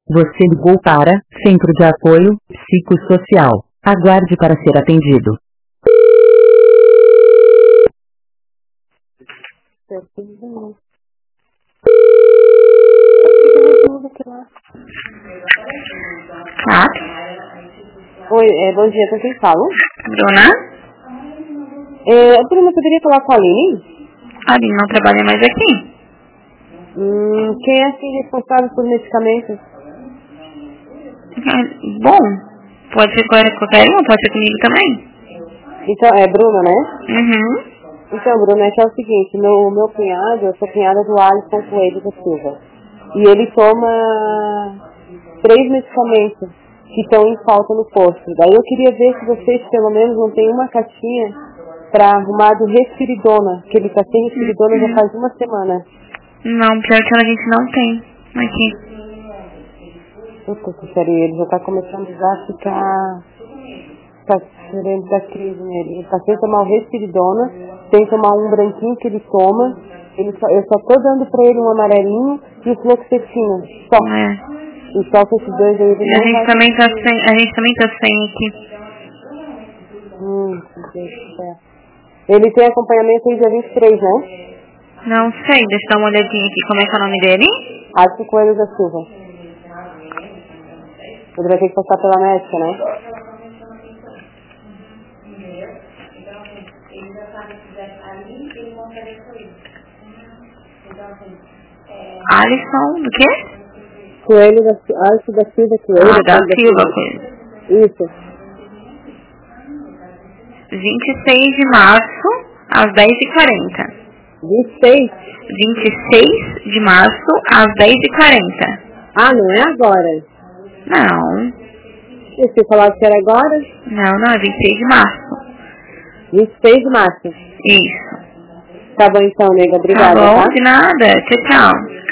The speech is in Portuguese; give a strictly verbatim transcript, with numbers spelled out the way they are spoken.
Você ligou para Centro de Apoio Psicossocial. Aguarde para ser atendido. Tá. Oi, é, bom dia, com quem falo? Bruna? É, Bruna, poderia falar com a Aline? A Aline não trabalha mais aqui. Hum, quem é assim responsável por medicamentos? É, bom, pode ser qualquer, qualquer um, pode ser comigo também. Então, é Bruna, né? Uhum. Então, Bruna, é que é o seguinte, meu, meu cunhado, eu sou cunhada do Alisson Coelho da Silva. E ele toma três medicamentos que estão em falta no posto. Daí eu queria ver se vocês, pelo menos, não tem uma caixinha para arrumar do Respiridona, que ele está sem Respiridona já faz uma semana. Não, pior que a gente não tem aqui. Puta, sério, ele já tá começando já a ficar... Tá querendo dar crise nele. Ele tá sem tomar o Respiridona, sem tomar um branquinho que ele toma. Ele só, eu só tô dando pra ele um amarelinho e o fluoxetina. Só. É. E só com esses dois aí ele E a não gente vai... também tá sem, a gente também tá sem aqui. Hum, meu Deus do céu. Ele tem acompanhamento aí dia vinte e três, né? Não sei, deixa eu dar uma olhadinha aqui. Como é que é o nome dele? Alisson Coelho da Silva. Ele vai ter que passar pela médica, né? Alisson, do quê? Coelho da Silva, Alisson da Silva Coelho. Ah, da Coelho Silva, coisa. Isso. vinte e seis de março, às dez e quarenta. vinte e seis? vinte e seis de março, às dez e quarenta. Ah, não é agora? Não. E você falava que era agora? Não, não, é vinte e seis de março. vinte e seis de março. Isso. Tá bom então, nega. Obrigada, Tá bom, tá? de nada. Tchau, tchau.